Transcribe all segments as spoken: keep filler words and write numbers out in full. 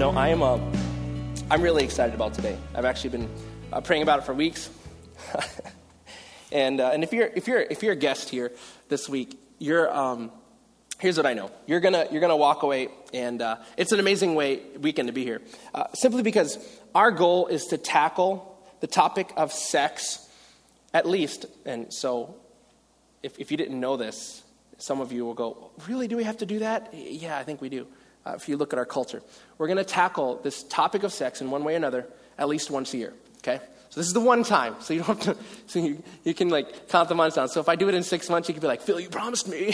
know, I am, uh, I'm really excited about today. I've actually been uh, praying about it for weeks. and uh, and if you're if you're if you're a guest here this week, you're um, here's what I know. You're gonna you're gonna walk away, and uh, it's an amazing way weekend to be here. Uh, simply because our goal is to tackle the topic of sex, at least. And so, if if you didn't know this, some of you will go, "Really? Do we have to do that?" Yeah, I think we do. Uh, if you look at our culture, we're going to tackle this topic of sex in one way or another at least once a year. Okay, so this is the one time, so you don't have to, so you, you can like count the months down. So if I do it in six months, you can be like, "Phil, you promised me."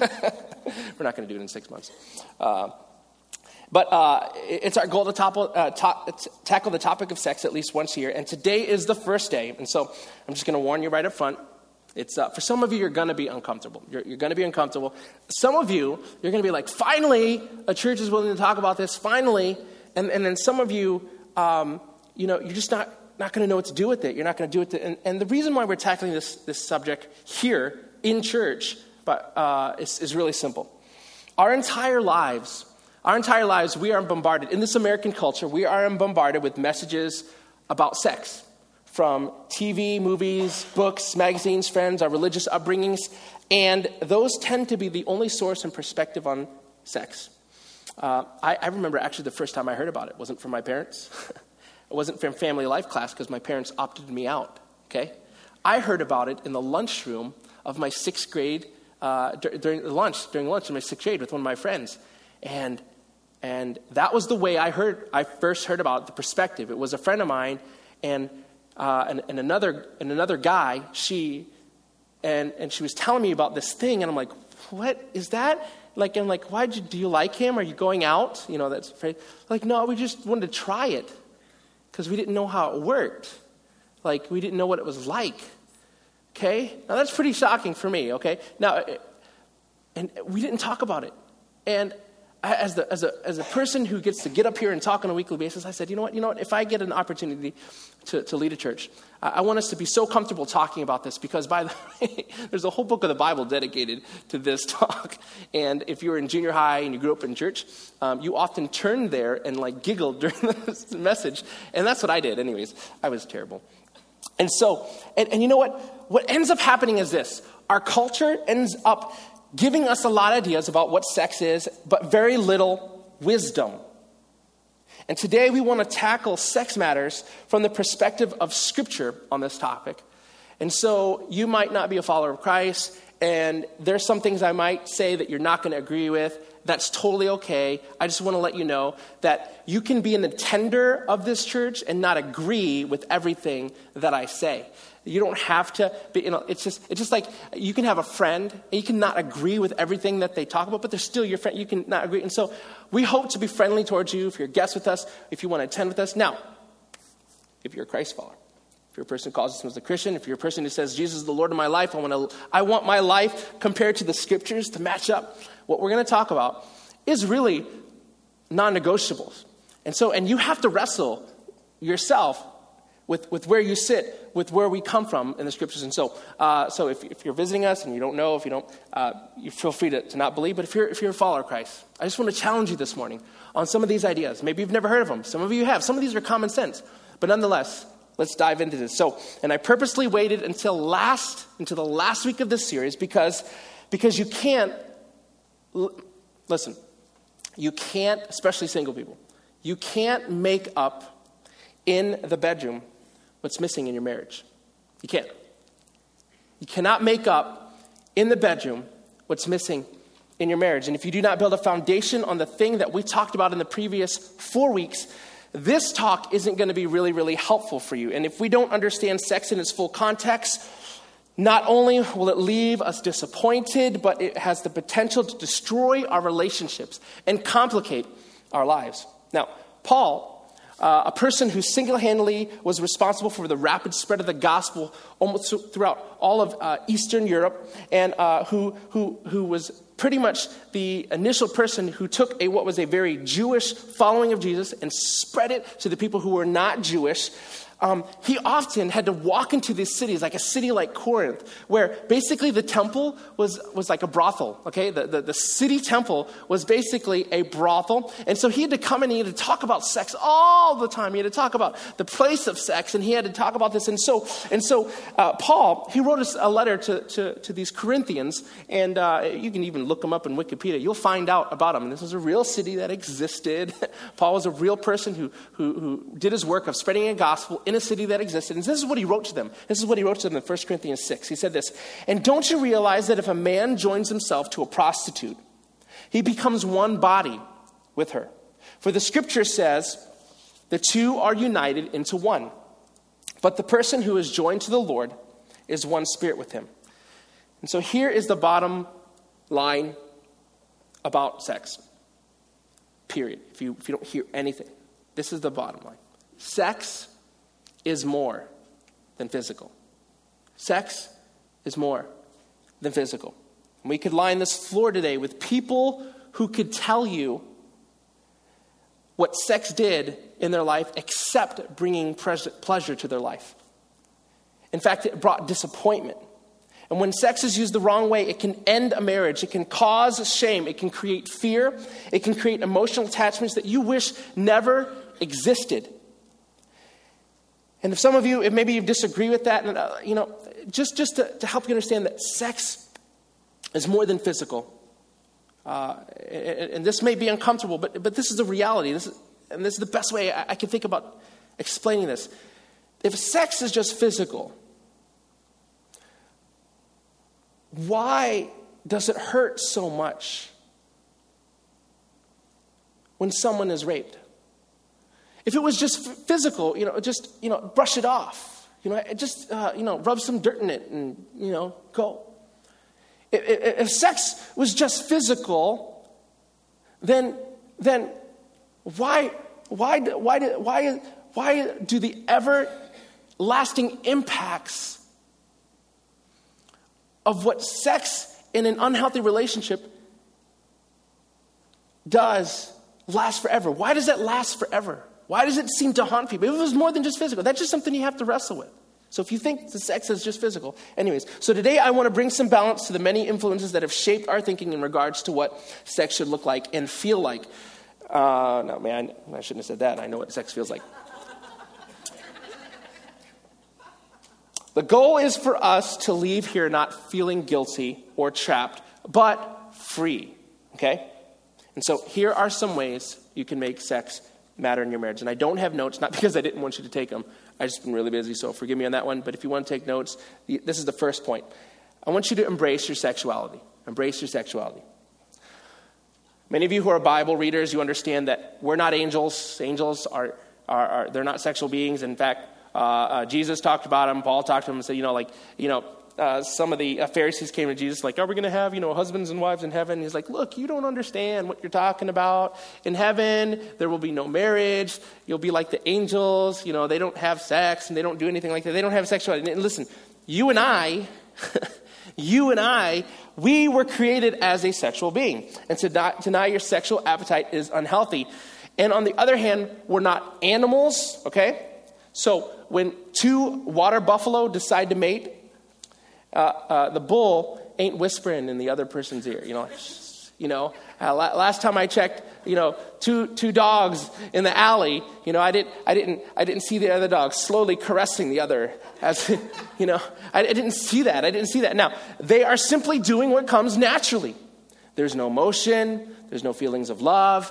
We're not going to do it in six months, uh, but uh, it's our goal to topple, uh, to- tackle the topic of sex at least once a year. And today is the first day, and so I'm just going to warn you right up front. It's uh, for some of you, you're going to be uncomfortable. You're, you're going to be uncomfortable. Some of you, you're going to be like, finally, a church is willing to talk about this, finally. And, and then some of you, um, you know, you're just not, not going to know what to do with it. You're not going to do it. To, and, and the reason why we're tackling this, this subject here in church but, uh, is, is really simple. Our entire lives, our entire lives, we are bombarded. In this American culture, we are bombarded with messages about sex. From T V, movies, books, magazines, friends, our religious upbringings, and those tend to be the only source and perspective on sex. Uh, I, I remember actually the first time I heard about it. It wasn't from my parents. It wasn't from family life class because my parents opted me out, okay? I heard about it in the lunchroom of my sixth grade, uh, d- during lunch, during lunch in my sixth grade with one of my friends. And and that was the way I heard, I first heard about the perspective. It was a friend of mine, and Uh, and, and another and another guy, she, and and she was telling me about this thing, and I'm like, what is that? Like, I'm like, why do you like him? Are you going out? You know, that's afraid. Like, no, we just wanted to try it because we didn't know how it worked. Like, we didn't know what it was like. Okay, now that's pretty shocking for me. Okay, now, and we didn't talk about it, and. As the as a as a person who gets to get up here and talk on a weekly basis, I said, you know what, you know what? If I get an opportunity to, to lead a church, I, I want us to be so comfortable talking about this because, by the way, there's a whole book of the Bible dedicated to this talk. And if you were in junior high and you grew up in church, um, you often turned there and like giggled during this message, and that's what I did. Anyways, I was terrible. And so, and, and you know what? What ends up happening is this: our culture ends up giving us a lot of ideas about what sex is, but very little wisdom. And today we want to tackle sex matters from the perspective of Scripture on this topic. And so you might not be a follower of Christ, and there's some things I might say that you're not going to agree with. That's totally okay. I just want to let you know that you can be an attender of this church and not agree with everything that I say. You don't have to be, you know, it's just it's just like you can have a friend and you can not agree with everything that they talk about, but they're still your friend. You can not agree. And so we hope to be friendly towards you if you're a guest with us, if you want to attend with us. Now, if you're a Christ follower, if you're a person who calls themselves a Christian, if you're a person who says, Jesus is the Lord of my life, I want to, I want my life compared to the Scriptures to match up. What we're going to talk about is really non-negotiables. And so, and you have to wrestle yourself with, with where you sit, with where we come from in the Scriptures. And so, uh, so if, if you're visiting us and you don't know, if you don't, uh, you feel free to, to not believe. But if you're if you're a follower of Christ, I just want to challenge you this morning on some of these ideas. Maybe you've never heard of them. Some of you have. Some of these are common sense. But nonetheless, let's dive into this. So, and I purposely waited until last, until the last week of this series because, because you can't, l- listen, you can't, especially single people, you can't make up in the bedroom what's missing in your marriage. You can't. You cannot make up in the bedroom what's missing in your marriage. And if you do not build a foundation on the thing that we talked about in the previous four weeks, this talk isn't going to be really, really helpful for you. And if we don't understand sex in its full context, not only will it leave us disappointed, but it has the potential to destroy our relationships and complicate our lives. Now, Paul, Uh, a person who single-handedly was responsible for the rapid spread of the gospel almost throughout all of uh, Eastern Europe, and uh, who who who was pretty much the initial person who took a what was a very Jewish following of Jesus and spread it to the people who were not Jewish. Um, he often had to walk into these cities, like a city like Corinth, where basically the temple was, was like a brothel, okay? The, the, the city temple was basically a brothel. And so he had to come in and he had to talk about sex all the time. He had to talk about the place of sex, and he had to talk about this. And so and so uh, Paul, he wrote us a letter to, to, to these Corinthians, and uh, you can even look them up in Wikipedia. You'll find out about them. This was a real city that existed. Paul was a real person who, who, who did his work of spreading a gospel in a city that existed. And this is what he wrote to them. This is what he wrote to them in First Corinthians six. He said this, "And don't you realize that if a man joins himself to a prostitute, he becomes one body with her? For the scripture says, the two are united into one. But the person who is joined to the Lord is one spirit with him." And so here is the bottom line about sex. Period. If you, if you don't hear anything, this is the bottom line. Sex is more than physical. Sex is more than physical. And we could line this floor today with people who could tell you what sex did in their life except bringing pleasure to their life. In fact, it brought disappointment. And when sex is used the wrong way, it can end a marriage. It can cause shame. It can create fear. It can create emotional attachments that you wish never existed. And if some of you, if maybe you disagree with that, and uh, you know, just, just to, to help you understand that sex is more than physical. Uh, and, and this may be uncomfortable, but, but this is the reality. This is, and this is the best way I, I can think about explaining this. If sex is just physical, why does it hurt so much when someone is raped? If it was just physical, you know, just, you know, brush it off. You know, just, uh, you know, rub some dirt in it and, you know, go. If, if, if sex was just physical, then, then why, why, why, why, why do the everlasting impacts of what sex in an unhealthy relationship does last forever? Why does that last forever? Why does it seem to haunt people? If it was more than just physical, that's just something you have to wrestle with. So if you think the sex is just physical. Anyways, so today I want to bring some balance to the many influences that have shaped our thinking in regards to what sex should look like and feel like. Uh, no, man, I shouldn't have said that. I know what sex feels like. The goal is for us to leave here not feeling guilty or trapped, but free, okay? And so here are some ways you can make sex matter in your marriage. And I don't have notes, not because I didn't want you to take them. I've just been really busy, so forgive me on that one. But if you want to take notes, this is the first point. I want you to embrace your sexuality. Embrace your sexuality. Many of you who are Bible readers, you understand that we're not angels. Angels are, are, are they're not sexual beings. In fact, uh, uh, Jesus talked about them. Paul talked to them and said, you know, like, you know, Uh, some of the uh, Pharisees came to Jesus like, are we going to have, you know, husbands and wives in heaven? And he's like, look, you don't understand what you're talking about. In heaven, there will be no marriage. You'll be like the angels. You know, they don't have sex and they don't do anything like that. They don't have sexuality. And listen, you and I, you and I, we were created as a sexual being. And to not, deny your sexual appetite is unhealthy. And on the other hand, we're not animals, okay? So when two water buffalo decide to mate, Uh, uh, the bull ain't whispering in the other person's ear, you know. You know, uh, la- last time I checked, you know, two two dogs in the alley. You know, I didn't I didn't I didn't see the other dog slowly caressing the other, as you know, I, I didn't see that. I didn't see that. Now they are simply doing what comes naturally. There's no emotion. There's no feelings of love.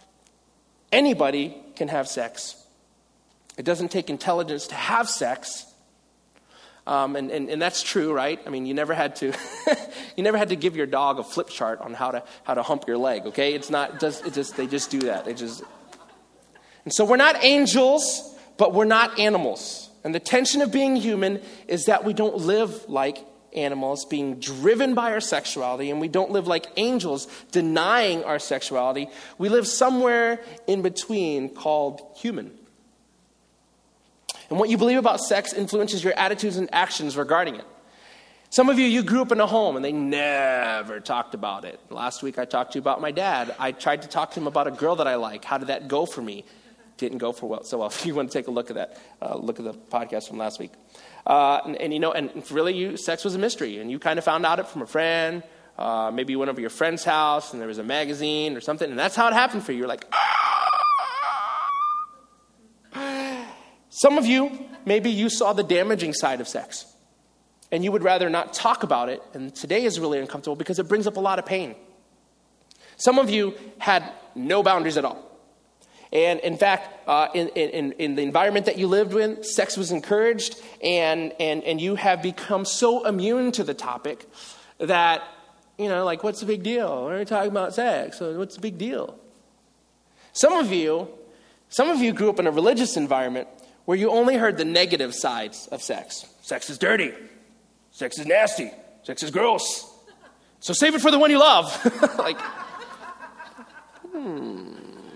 Anybody can have sex. It doesn't take intelligence to have sex. Um, and, and, and that's true, right? I mean, you never had to, you never had to give your dog a flip chart on how to how to hump your leg. Okay, it's not just it just they just do that. They just, and so we're not angels, but we're not animals. And the tension of being human is that we don't live like animals, being driven by our sexuality, and we don't live like angels, denying our sexuality. We live somewhere in between, called human. And what you believe about sex influences your attitudes and actions regarding it. Some of you, you grew up in a home and they never talked about it. Last week I talked to you about my dad. I tried to talk to him about a girl that I like. How did that go for me? Didn't go for well, so well. If you want to take a look at that, uh, look at the podcast from last week. Uh, and, and, you know, and really, you, sex was a mystery. And you kind of found out it from a friend. Uh, maybe you went over to your friend's house and there was a magazine or something. And that's how it happened for you. You're like, ah! Some of you, maybe you saw the damaging side of sex. And you would rather not talk about it. And today is really uncomfortable because it brings up a lot of pain. Some of you had no boundaries at all. And in fact, uh, in, in, in the environment that you lived in, sex was encouraged. And, and, and you have become so immune to the topic that, you know, like, what's the big deal? We're talking about sex. So what's the big deal? Some of you, some of you grew up in a religious environment where you only heard the negative sides of sex. Sex is dirty. Sex is nasty. Sex is gross. So save it for the one you love. Like, hmm,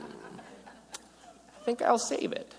I think I'll save it.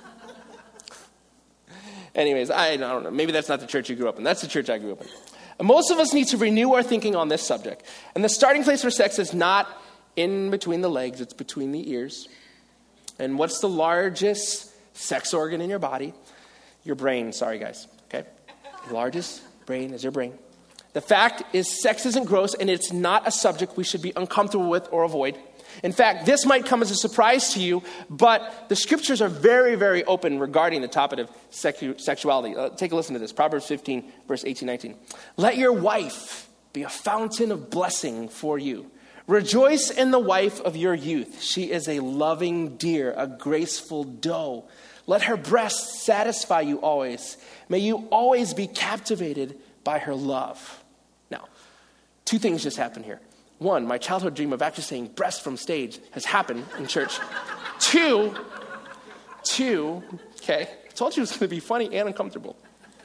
Anyways, I, I don't know. Maybe that's not the church you grew up in. That's the church I grew up in. And most of us need to renew our thinking on this subject. And the starting place for sex is not in between the legs. It's between the ears. And what's the largest sex organ in your body? Your brain. Sorry, guys. Okay? The largest brain is your brain. The fact is, sex isn't gross, and it's not a subject we should be uncomfortable with or avoid. In fact, this might come as a surprise to you, but the scriptures are very, very open regarding the topic of sexu- sexuality. Uh, take a listen to this. Proverbs fifteen, verse eighteen, nineteen. Let your wife be a fountain of blessing for you. Rejoice in the wife of your youth. She is a loving deer, a graceful doe. Let her breasts satisfy you always. May you always be captivated by her love. Now, two things just happened here. One, my childhood dream of actually saying breast from stage has happened in church. Two, two, okay, I told you it was going to be funny and uncomfortable.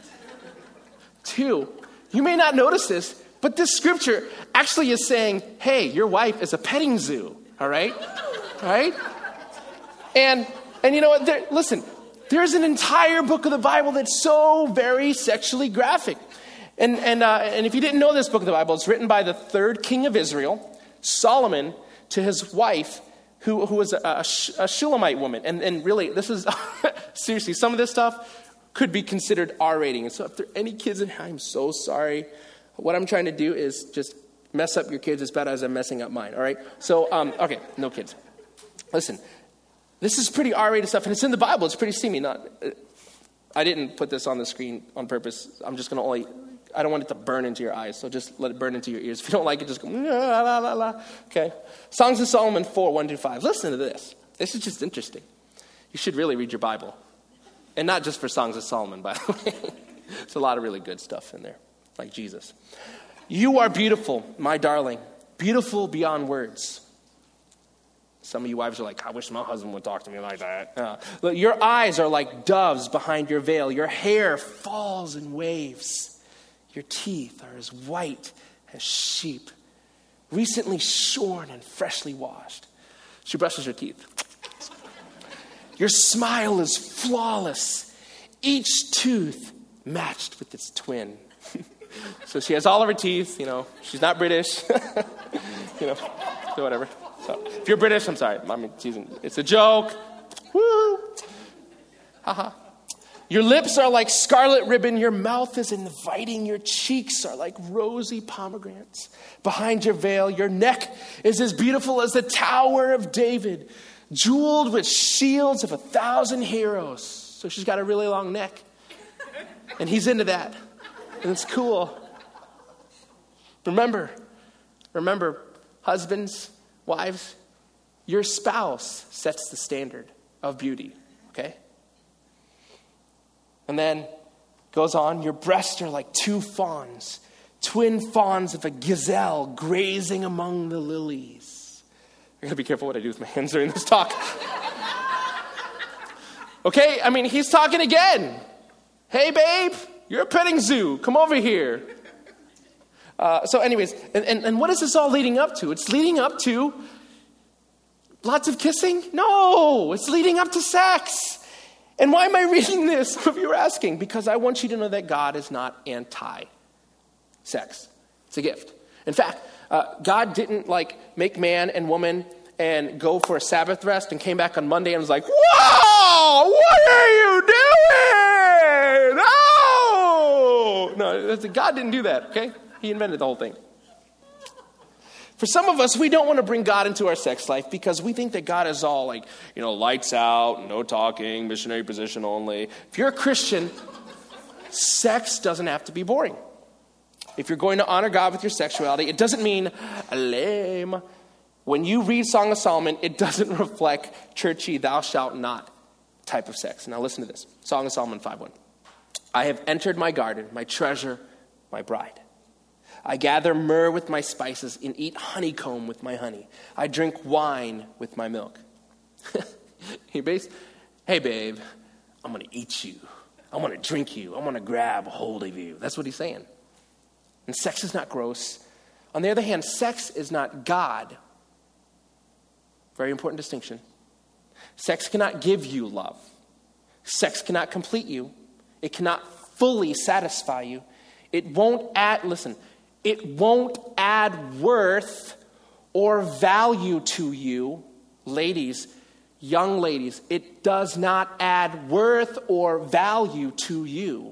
Two, you may not notice this, but this scripture actually is saying, hey, your wife is a petting zoo, all right? All right? And, and you know what, there, listen, there's an entire book of the Bible that's so very sexually graphic. And and uh, and if you didn't know this book of the Bible, it's written by the third king of Israel, Solomon, to his wife, who, who was a, a, a Shulamite woman. And, and really, this is, seriously, some of this stuff could be considered R rating. And so if there are any kids in here, I'm so sorry. What I'm trying to do is just mess up your kids as bad as I'm messing up mine, all right? So, um, okay, no kids. Listen, this is pretty R rated stuff, and it's in the Bible. It's pretty steamy. Not, I didn't put this on the screen on purpose. I'm just going to only... I don't want it to burn into your eyes, so just let it burn into your ears. If you don't like it, just go, la, la, la, la. Okay. Songs of Solomon four, one through five. Listen to this. This is just interesting. You should really read your Bible. And not just for Songs of Solomon, by the way. There's a lot of really good stuff in there, like Jesus. You are beautiful, my darling, beautiful beyond words. Some of you wives are like, I wish my husband would talk to me like that. Uh, look, your eyes are like doves behind your veil. Your hair falls in waves. Your teeth are as white as sheep, recently shorn and freshly washed. She brushes her teeth. Your smile is flawless, each tooth matched with its twin. So she has all of her teeth, you know, she's not British, you know, so whatever. So if you're British, I'm sorry. I mean, it's a joke. Woo! Ha-ha. Your lips are like scarlet ribbon. Your mouth is inviting. Your cheeks are like rosy pomegranates. Behind your veil, your neck is as beautiful as the Tower of David, jeweled with shields of a thousand heroes. So she's got a really long neck. And he's into that. And it's cool. Remember, remember, husbands, wives, your spouse sets the standard of beauty, okay? And then goes on, your breasts are like two fawns, twin fawns of a gazelle grazing among the lilies. I gotta be careful what I do with my hands during this talk. Okay, I mean, he's talking again. Hey, babe, you're a petting zoo. Come over here. Uh, so anyways, and, and, and what is this all leading up to? It's leading up to lots of kissing? No, it's leading up to sex. And why am I reading this? Some of you are asking. Because I want you to know that God is not anti sex. It's a gift. In fact, uh, God didn't like make man and woman and go for a Sabbath rest and came back on Monday and was like, whoa, what are you doing? Oh! No, God didn't do that, okay? He invented the whole thing. For some of us, we don't want to bring God into our sex life because we think that God is all like, you know, lights out, no talking, missionary position only. If you're a Christian, sex doesn't have to be boring. If you're going to honor God with your sexuality, it doesn't mean lame. When you read Song of Solomon, it doesn't reflect churchy, thou shalt not type of sex. Now listen to this. Song of Solomon five one. I have entered my garden, my treasure, my bride. I gather myrrh with my spices and eat honeycomb with my honey. I drink wine with my milk. hey, babe, hey, babe, I'm going to eat you. I want to drink you. I want to grab a hold of you. That's what he's saying. And sex is not gross. On the other hand, sex is not God. Very important distinction. Sex cannot give you love. Sex cannot complete you. It cannot fully satisfy you. It won't add, listen, it won't add worth or value to you. Ladies, young ladies, it does not add worth or value to you.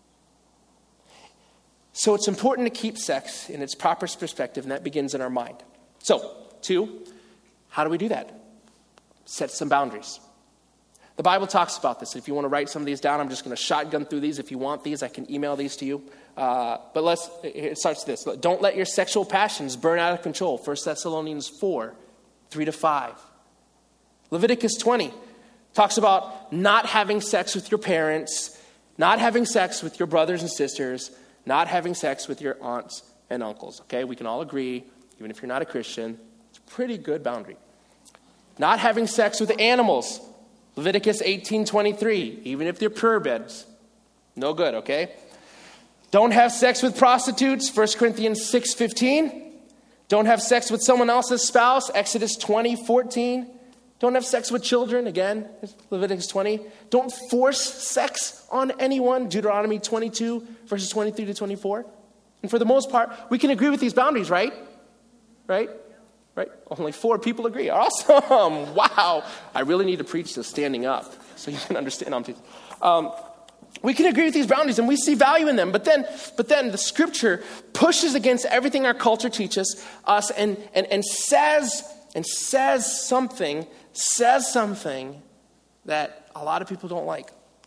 So it's important to keep sex in its proper perspective, and that begins in our mind. So, two, how do we do that? Set some boundaries. The Bible talks about this. If you want to write some of these down, I'm just going to shotgun through these. If you want these, I can email these to you. Uh, but let's, it starts this. Don't let your sexual passions burn out of control. First Thessalonians four, three to five. Leviticus twenty talks about not having sex with your parents, not having sex with your brothers and sisters, not having sex with your aunts and uncles. Okay, we can all agree, even if you're not a Christian, it's a pretty good boundary. Not having sex with animals. Leviticus eighteen twenty-three, even if they're purebreds. No good, okay? Don't have sex with prostitutes. First Corinthians six fifteen. Don't have sex with someone else's spouse. Exodus twenty fourteen. Don't have sex with children. Again, Leviticus twenty. Don't force sex on anyone. Deuteronomy twenty-two, verses twenty-three to twenty-four. And for the most part, we can agree with these boundaries, right? Right? Right? Only four people agree. Awesome. Wow. I really need to preach this standing up so you can understand. Um, we can agree with these boundaries and we see value in them. But then but then the scripture pushes against everything our culture teaches us and, and, and says and says something, says something that a lot of people don't like.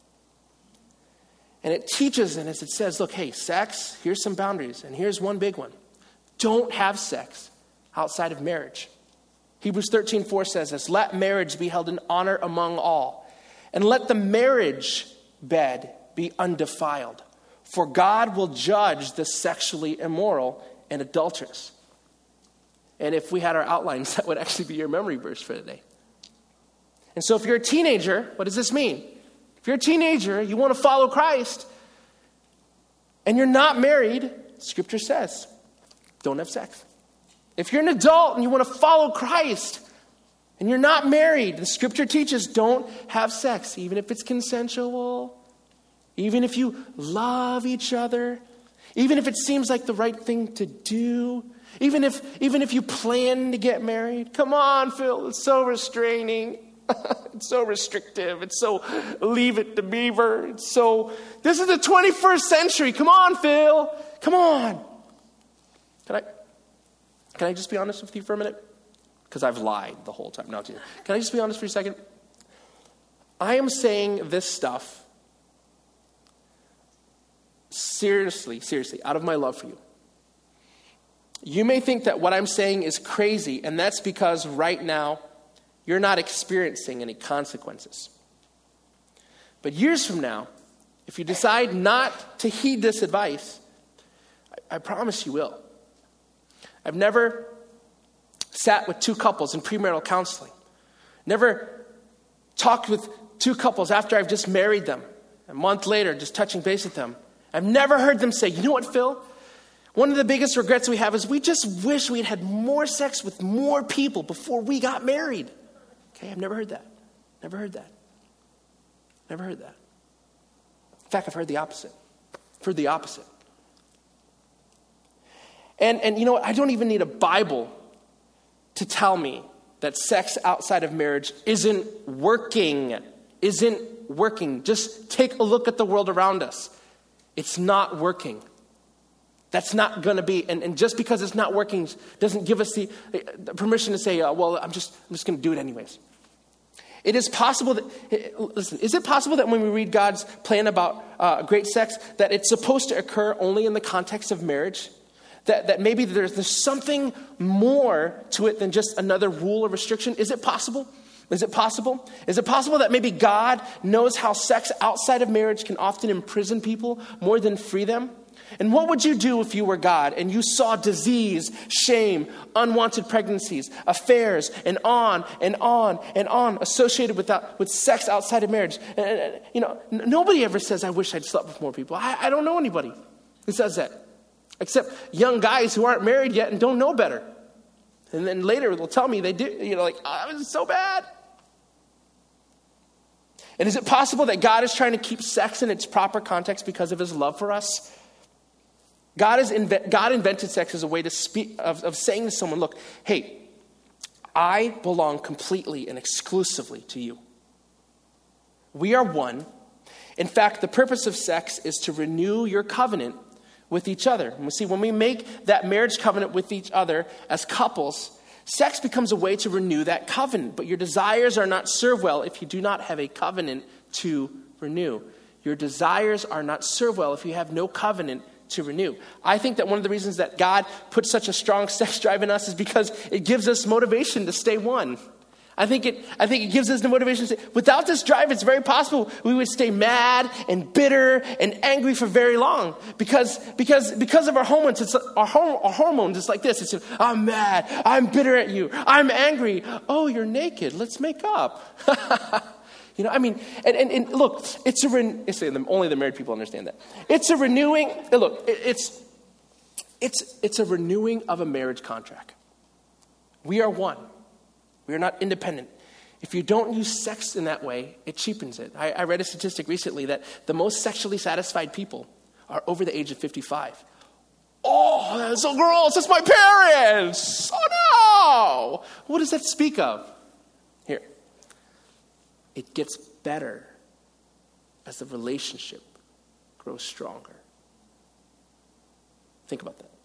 And it teaches and it says, look, hey, sex, here's some boundaries. And here's one big one. Don't have sex outside of marriage. Hebrews thirteen four says this, let marriage be held in honor among all, and let the marriage bed be undefiled, for God will judge the sexually immoral and adulterous. And if we had our outlines, that would actually be your memory verse for today. And so if you're a teenager, what does this mean? If you're a teenager, you want to follow Christ, and you're not married, Scripture says, don't have sex. If you're an adult and you want to follow Christ and you're not married, the Scripture teaches don't have sex, even if it's consensual, even if you love each other, even if it seems like the right thing to do, even if even if you plan to get married. Come on, Phil, it's so restraining. It's so restrictive. It's so leave it to Beaver. It's so, this is the twenty-first century. Come on, Phil. Come on. Can I... Can I just be honest with you for a minute? Because I've lied the whole time. No, can I just be honest for a second? I am saying this stuff seriously, seriously, out of my love for you. You may think that what I'm saying is crazy, and that's because right now you're not experiencing any consequences. But years from now, if you decide not to heed this advice, I, I promise you will. I've never sat with two couples in premarital counseling. Never talked with two couples after I've just married them. A month later, just touching base with them. I've never heard them say, you know what, Phil? One of the biggest regrets we have is we just wish we'd had more sex with more people before we got married. Okay, I've never heard that. Never heard that. Never heard that. In fact, I've heard the opposite. I've heard the opposite. And, and you know what? I don't even need a Bible to tell me that sex outside of marriage isn't working. Isn't working. Just take a look at the world around us. It's not working. That's not going to be, and, and just because it's not working doesn't give us the, the permission to say, uh, well, I'm just, I'm just going to do it anyways. It is possible that, listen, is it possible that when we read God's plan about uh, great sex, that it's supposed to occur only in the context of marriage? That, that maybe there's, there's something more to it than just another rule or restriction? Is it possible? Is it possible? Is it possible that maybe God knows how sex outside of marriage can often imprison people more than free them? And what would you do if you were God and you saw disease, shame, unwanted pregnancies, affairs, and on and on and on associated with that, with sex outside of marriage? And, and, you know, n- nobody ever says, I wish I'd slept with more people. I, I don't know anybody who says that, except young guys who aren't married yet and don't know better. And then later they'll tell me they do, you know, like, oh, it was so bad. And is it possible that God is trying to keep sex in its proper context because of his love for us? God is inve- God invented sex as a way to speak of, of saying to someone, look, hey, I belong completely and exclusively to you. We are one. In fact, the purpose of sex is to renew your covenant with each other. And we see when we make that marriage covenant with each other as couples, sex becomes a way to renew that covenant. But your desires are not served well if you do not have a covenant to renew. Your desires are not served well if you have no covenant to renew. I think that one of the reasons that God put such a strong sex drive in us is because it gives us motivation to stay one. I think it I think it gives us the motivation to stay. Without this drive, it's very possible we would stay mad and bitter and angry for very long. Because because because of our hormones, it's our, our hormones, it's like this. It's I'm mad, I'm bitter at you, I'm angry. Oh, you're naked, let's make up. You know, I mean, and, and, and look, it's a, re- it's a, only the married people understand that. It's a renewing, look, it, it's, it's, it's a renewing of a marriage contract. We are one. We are not independent. If you don't use sex in that way, it cheapens it. I, I read a statistic recently that the most sexually satisfied people are over the age of fifty-five. Oh, that's so gross, that's my parents. Oh no. What does that speak of? Here. It gets better as the relationship grows stronger. Think about that.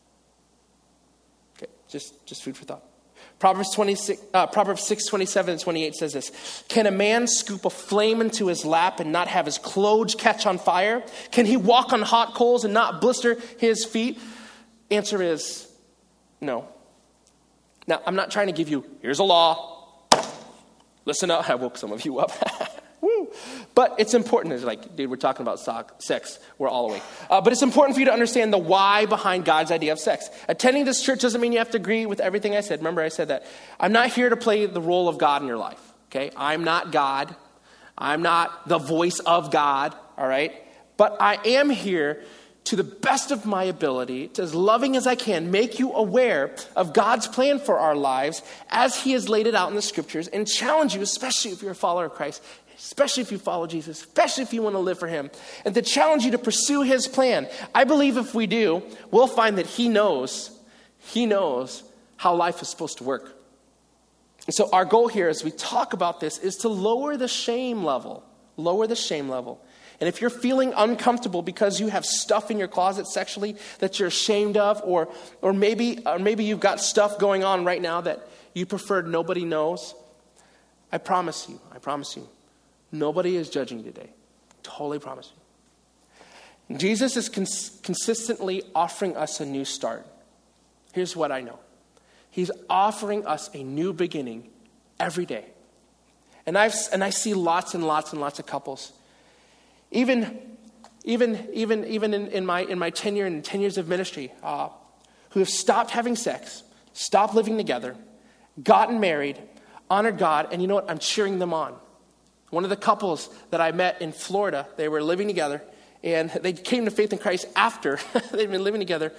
Okay, just, just food for thought. Proverbs twenty-six, uh, Proverbs six, twenty-seven and twenty-eight says this. Can a man scoop a flame into his lap and not have his clothes catch on fire? Can he walk on hot coals and not blister his feet? Answer is no. Now, I'm not trying to give you, here's a law. Listen up. I woke some of you up. Woo. But it's important. It's like, dude, we're talking about sex. We're all awake. Uh, but it's important for you to understand the why behind God's idea of sex. Attending this church doesn't mean you have to agree with everything I said. Remember, I said that. I'm not here to play the role of God in your life. Okay? I'm not God. I'm not the voice of God. All right? But I am here to the best of my ability, to as loving as I can, make you aware of God's plan for our lives as he has laid it out in the scriptures, and challenge you, especially if you're a follower of Christ, especially if you follow Jesus, especially if you want to live for him, and to challenge you to pursue his plan. I believe if we do, we'll find that he knows, he knows how life is supposed to work. And so our goal here as we talk about this is to lower the shame level, lower the shame level. And if you're feeling uncomfortable because you have stuff in your closet sexually that you're ashamed of, or or maybe or maybe you've got stuff going on right now that you prefer nobody knows, I promise you, I promise you, nobody is judging you today. Totally promise you. Jesus is cons- consistently offering us a new start. Here's what I know. He's offering us a new beginning every day. And I've and I see lots and lots and lots of couples. Even, even, even, even in, in my in my tenure and ten years of ministry, uh, who have stopped having sex, stopped living together, gotten married, honored God, and you know what? I'm cheering them on. One of the couples that I met in Florida, they were living together, and they came to faith in Christ after they'd been living together.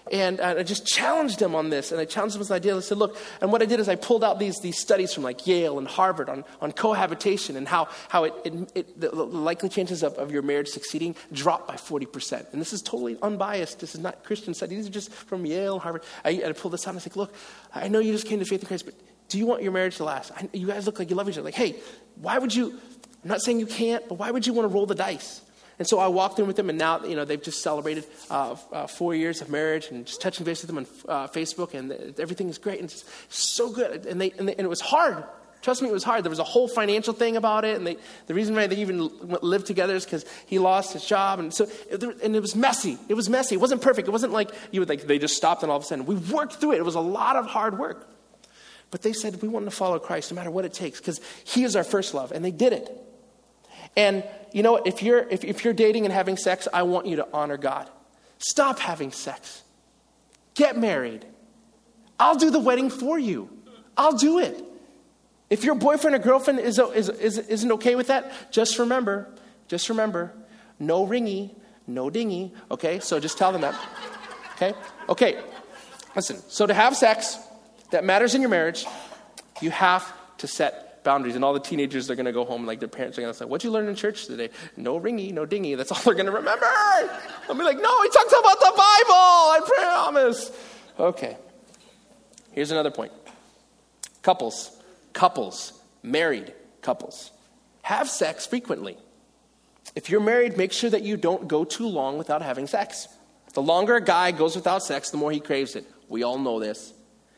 And I just challenged them on this. And I challenged them with this idea. I said, look, and what I did is I pulled out these, these studies from like Yale and Harvard on, on cohabitation and how, how it, it, it, the likely chances of, of your marriage succeeding drop by forty percent. And this is totally unbiased. This is not Christian studies. These are just from Yale, Harvard. I, I pulled this out and I said, look, I know you just came to faith in Christ, but do you want your marriage to last? I, you guys look like you love each other. Like, hey, why would you, I'm not saying you can't, but why would you want to roll the dice? And so I walked in with them, and now, you know, they've just celebrated uh, uh, four years of marriage, and just touching base with them on uh, Facebook, and everything is great, and it's so good. And they, and they and it was hard. Trust me, it was hard. There was a whole financial thing about it, and they, the reason why they even lived together is because he lost his job, and so and it was messy. It was messy. It wasn't perfect. It wasn't like you would like they just stopped, and all of a sudden we worked through it. It was a lot of hard work, but they said we want to follow Christ no matter what it takes because He is our first love, and they did it. And you know what? If you're if, if you're dating and having sex, I want you to honor God. Stop having sex. Get married. I'll do the wedding for you. I'll do it. If your boyfriend or girlfriend is, is, is, isn't okay with that, just remember, just remember, no ringy, no dingy. Okay, so just tell them that. Okay, okay. Listen. So to have sex that matters in your marriage, you have to set boundaries. And all the teenagers are going to go home like their parents are going to say, what'd you learn in church today? No ringy, no dingy. That's all they're going to remember. I'll be like, no, he talks about the Bible. I promise. Okay. Here's another point. Couples, couples, married couples, have sex frequently. If you're married, make sure that you don't go too long without having sex. The longer a guy goes without sex, the more he craves it. We all know this.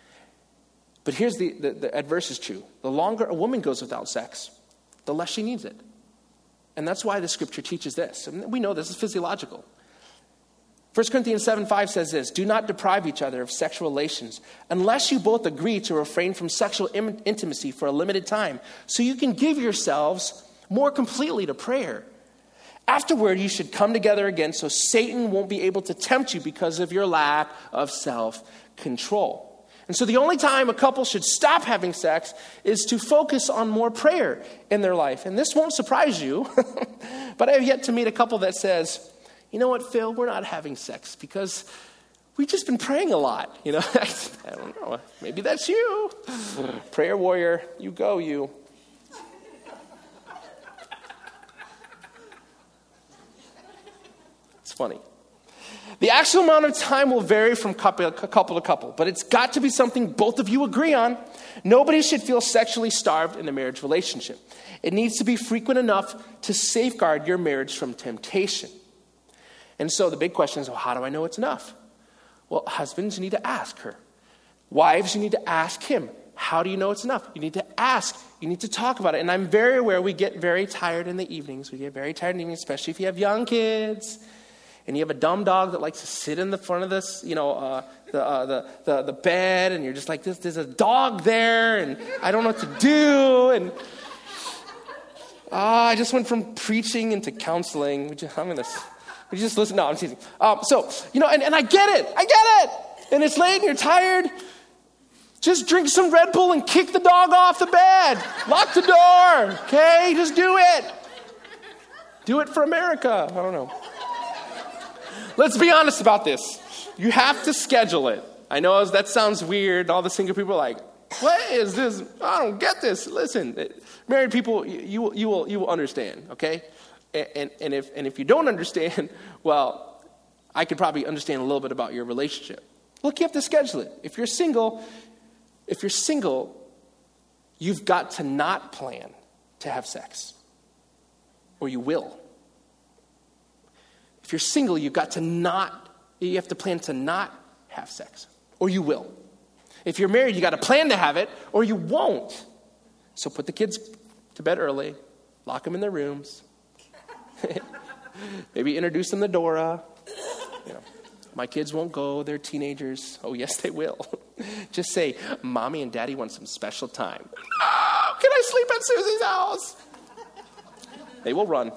But here's the, the, the adverse is true. The longer a woman goes without sex, the less she needs it. And that's why the scripture teaches this. And we know this is physiological. First Corinthians seven five says this, do not deprive each other of sexual relations unless you both agree to refrain from sexual im- intimacy for a limited time so you can give yourselves more completely to prayer. Afterward, you should come together again so Satan won't be able to tempt you because of your lack of self-control. And so the only time a couple should stop having sex is to focus on more prayer in their life. And this won't surprise you, but I have yet to meet a couple that says, you know what, Phil, we're not having sex because we've just been praying a lot. You know, I don't know, maybe that's you. Prayer warrior, you go, you. It's funny. The actual amount of time will vary from couple, couple to couple, but it's got to be something both of you agree on. Nobody should feel sexually starved in a marriage relationship. It needs to be frequent enough to safeguard your marriage from temptation. And so the big question is, well, how do I know it's enough? Well, husbands, you need to ask her. Wives, you need to ask him. How do you know it's enough? You need to ask. You need to talk about it. And I'm very aware we get very tired in the evenings. We get very tired in the evenings, especially if you have young kids. And you have a dumb dog that likes to sit in the front of this, you know, uh, the, uh, the the the bed, and you're just like, this, there's a dog there, and I don't know what to do. And uh, I just went from preaching into counseling. Would you, I'm gonna, would you just listen? No, I'm teasing. Um, so, you know, and, and I get it. I get it. And it's late, and you're tired. Just drink some Red Bull and kick the dog off the bed. Lock the door, okay? Just do it. Do it for America. I don't know. Let's be honest about this. You have to schedule it. I know that sounds weird. All the single people are like, what is this? I don't get this. Listen, married people, you, you, will, you, will, you will understand, okay? And, and, and, if, and if you don't understand, well, I could probably understand a little bit about your relationship. Look, you have to schedule it. If you're single, if you're single, you've got to not plan to have sex, or you will. If you're single, you've got to not, you have to plan to not have sex, or you will. If you're married, you got to plan to have it, or you won't. So put the kids to bed early, lock them in their rooms, maybe introduce them to Dora. You know, my kids won't go, they're teenagers. Oh, yes, they will. Just say, Mommy and Daddy want some special time. Oh, can I sleep at Susie's house? They will run.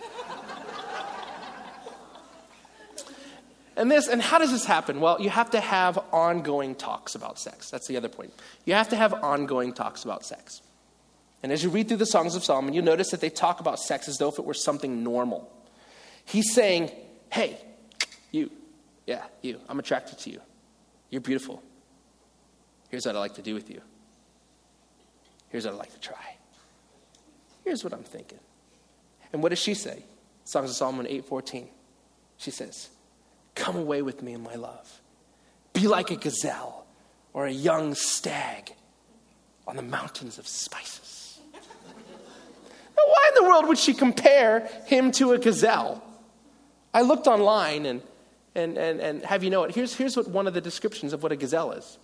And this, and how does this happen? Well, you have to have ongoing talks about sex. That's the other point. You have to have ongoing talks about sex. And as you read through the Songs of Solomon, you'll notice that they talk about sex as though if it were something normal. He's saying, hey, you, Yeah, you. I'm attracted to you. You're beautiful. Here's what I'd like to do with you. Here's what I'd like to try. Here's what I'm thinking. And what does she say? Songs of Solomon eight fourteen. She says, come away with me, my love. Be like a gazelle or a young stag on the mountains of spices. Now, why in the world would she compare him to a gazelle? I looked online and and and, and have you know it. Here's, here's what one of the descriptions of what a gazelle is.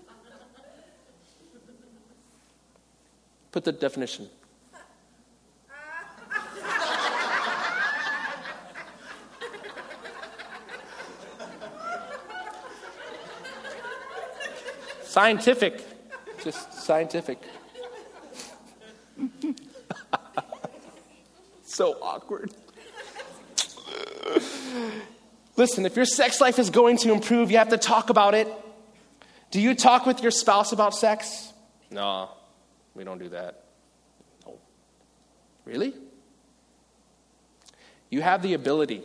Put the definition. Scientific. Just scientific. So awkward. Listen, if your sex life is going to improve, you have to talk about it. Do you talk with your spouse about sex? No, we don't do that. No. Really? You have the ability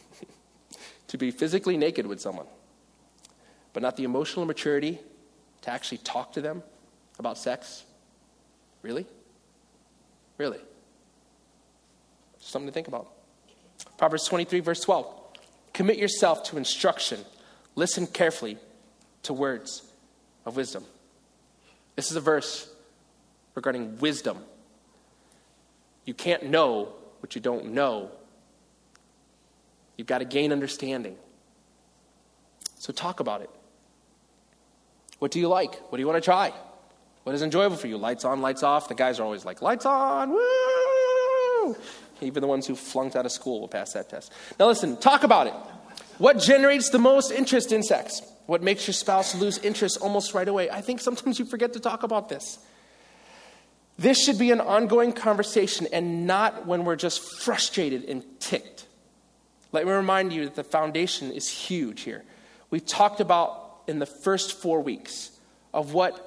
to be physically naked with someone, but not the emotional maturity to actually talk to them about sex? Really? Really? Something to think about. Proverbs twenty-three, verse twelve. Commit yourself to instruction. Listen carefully to words of wisdom. This is a verse regarding wisdom. You can't know what you don't know. You've got to gain understanding. So talk about it. What do you like? What do you want to try? What is enjoyable for you? Lights on, lights off. The guys are always like, lights on, woo! Even the ones who flunked out of school will pass that test. Now listen, talk about it. What generates the most interest in sex? What makes your spouse lose interest almost right away? I think sometimes you forget to talk about this. This should be an ongoing conversation and not when we're just frustrated and ticked. Let me remind you that the foundation is huge here. We've talked about in the first four weeks of what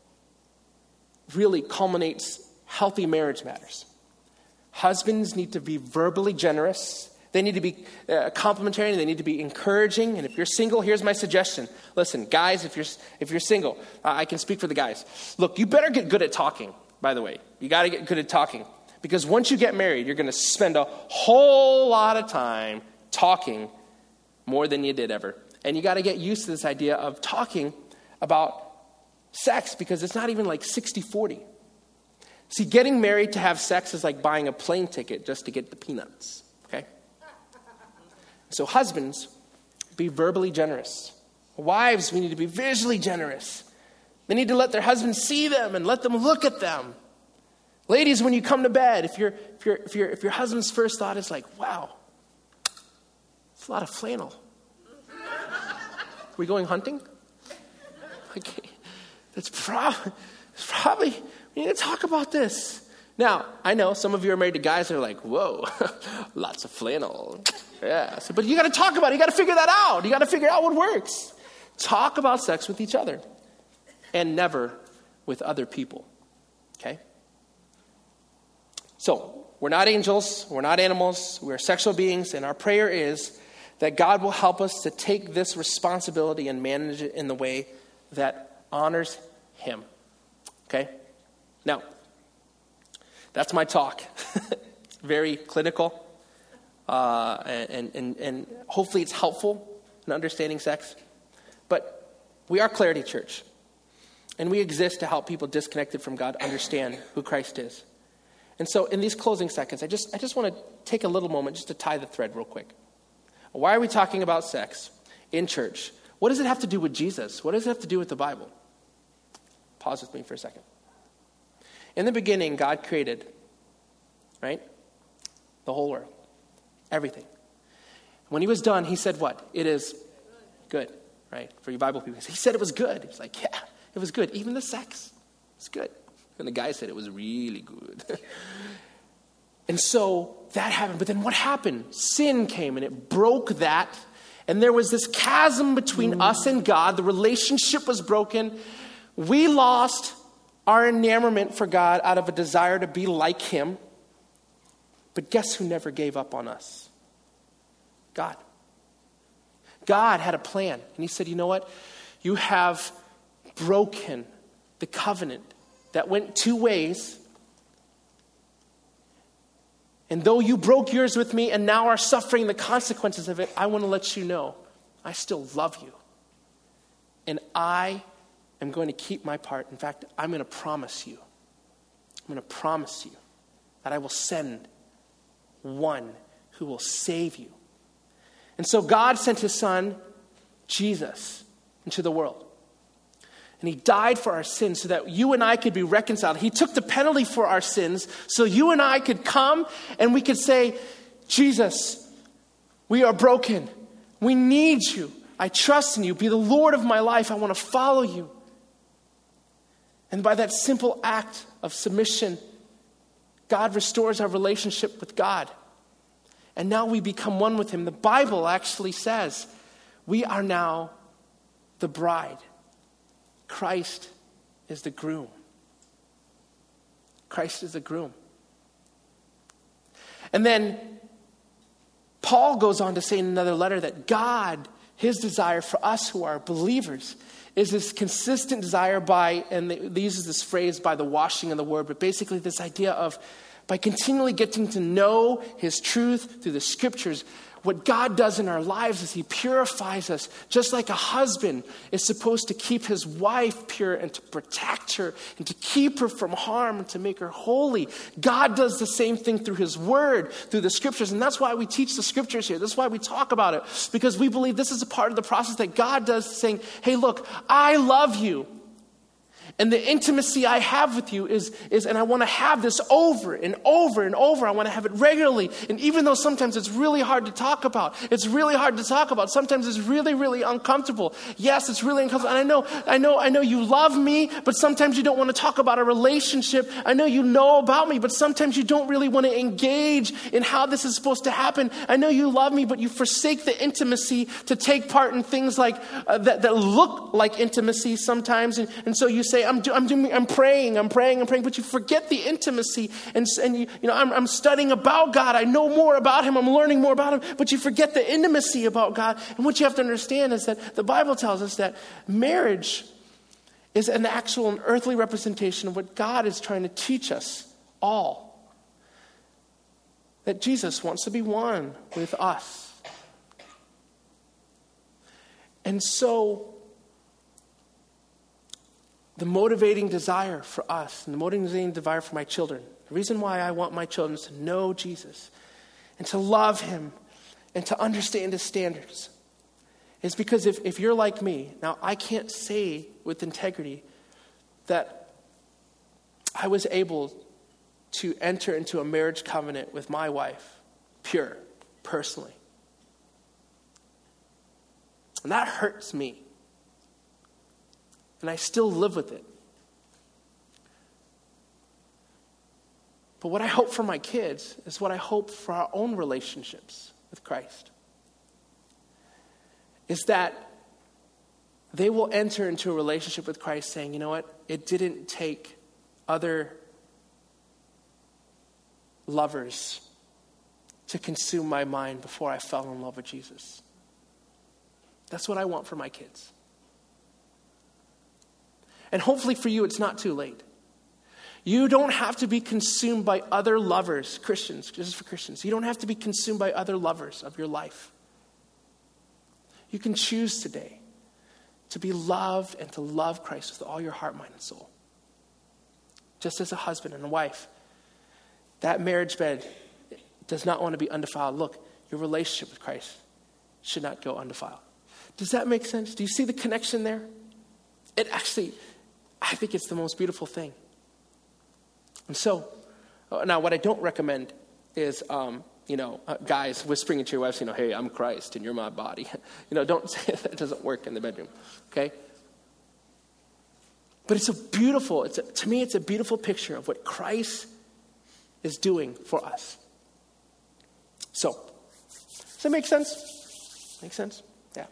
really culminates healthy marriage matters. Husbands need to be verbally generous. They need to be uh, complimentary, and they need to be encouraging. And if you're single, here's my suggestion. Listen, guys, if you're if you're single, uh, I can speak for the guys. Look, you better get good at talking, by the way. You got to get good at talking. Because once you get married, you're going to spend a whole lot of time talking more than you did ever. And you got to get used to this idea of talking about sex, because it's not even like sixty forty. See, getting married to have sex is like buying a plane ticket just to get the peanuts, okay? So husbands, be verbally generous. Wives, we need to be visually generous. They need to let their husbands see them and let them look at them. Ladies, when you come to bed, if, you're, if, you're, if, you're, if your husband's first thought is like, wow, it's a lot of flannel. Are we going hunting? Okay. That's prob- probably, we need to talk about this. Now, I know some of you are married to guys that are like, whoa, lots of flannel. Yeah, so, but you got to talk about it. You got to figure that out. You got to figure out what works. Talk about sex with each other and never with other people, okay? So, we're not angels. We're not animals. We're sexual beings, and our prayer is that God will help us to take this responsibility and manage it in the way that honors him. Okay? Now, that's my talk. It's very clinical. Uh, and, and, and hopefully it's helpful in understanding sex. But we are Clarity Church. And we exist to help people disconnected from God understand who Christ is. And so in these closing seconds, I just I just want to take a little moment just to tie the thread real quick. Why are we talking about sex in church? What does it have to do with Jesus? What does it have to do with the Bible? Pause with me for a second. In the beginning, God created, right? The whole world. Everything. When he was done, he said what? It is good, right? For you Bible people. He said it was good. He was like, yeah, it was good. Even the sex was good. And the guy said it was really good. And so that happened. But then what happened? Sin came and it broke that. And there was this chasm between us and God. The relationship was broken. We lost our enamorment for God out of a desire to be like him. But guess who never gave up on us? God. God had a plan. And he said, you know what? You have broken the covenant that went two ways. And though you broke yours with me and now are suffering the consequences of it, I want to let you know I still love you. And I am going to keep my part. In fact, I'm going to promise you. I'm going to promise you that I will send one who will save you. And so God sent his son, Jesus, into the world. And he died for our sins so that you and I could be reconciled. He took the penalty for our sins so you and I could come and we could say, Jesus, we are broken. We need you. I trust in you. Be the Lord of my life. I want to follow you. And by that simple act of submission, God restores our relationship with God. And now we become one with him. The Bible actually says we are now the bride. Christ is the groom. Christ is the groom. And then Paul goes on to say in another letter that God, his desire for us who are believers, is this consistent desire by, and he uses this phrase, by the washing of the word, but basically this idea of by continually getting to know his truth through the scriptures. What God does in our lives is he purifies us, just like a husband is supposed to keep his wife pure and to protect her and to keep her from harm and to make her holy. God does the same thing through his word, through the scriptures. And that's why we teach the scriptures here. That's why we talk about it, because we believe this is a part of the process that God does, saying, hey, look, I love you. And the intimacy I have with you is, is, and I want to have this over and over and over. I want to have it regularly. And even though sometimes it's really hard to talk about, it's really hard to talk about. Sometimes it's really, really uncomfortable. Yes, it's really uncomfortable. And I know, I know, I know you love me, but sometimes you don't want to talk about a relationship. I know you know about me, but sometimes you don't really want to engage in how this is supposed to happen. I know you love me, but you forsake the intimacy to take part in things like uh, that, that look like intimacy sometimes. And, and so you say, I'm, do, I'm doing, I'm praying, I'm praying, I'm praying, but you forget the intimacy. And, and you, you know, I'm, I'm studying about God. I know more about him. I'm learning more about him, but you forget the intimacy about God. And what you have to understand is that the Bible tells us that marriage is an actual and earthly representation of what God is trying to teach us all. That Jesus wants to be one with us. And so the motivating desire for us, and the motivating desire for my children, the reason why I want my children is to know Jesus and to love him and to understand his standards, is because if, if you're like me, now I can't say with integrity that I was able to enter into a marriage covenant with my wife, pure, personally. And that hurts me. And I still live with it. But what I hope for my kids is what I hope for our own relationships with Christ. Is that they will enter into a relationship with Christ saying, you know what, it didn't take other lovers to consume my mind before I fell in love with Jesus. That's what I want for my kids. And hopefully for you, it's not too late. You don't have to be consumed by other lovers, Christians, this is for Christians. You don't have to be consumed by other lovers of your life. You can choose today to be loved and to love Christ with all your heart, mind, and soul. Just as a husband and a wife, that marriage bed does not want to be undefiled. Look, your relationship with Christ should not go undefiled. Does that make sense? Do you see the connection there? It actually, I think it's the most beautiful thing. And so, now what I don't recommend is, um, you know, uh, guys whispering into your wives, you know, hey, I'm Christ and you're my body. You know, don't say that. It doesn't work in the bedroom, okay? But it's a beautiful, it's a, to me, it's a beautiful picture of what Christ is doing for us. So, does that make sense? Make sense? Yeah.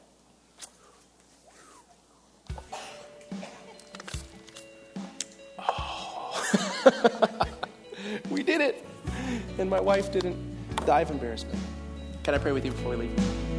Oh. We did it. And my wife didn't die of embarrassment. Can I pray with you before we leave?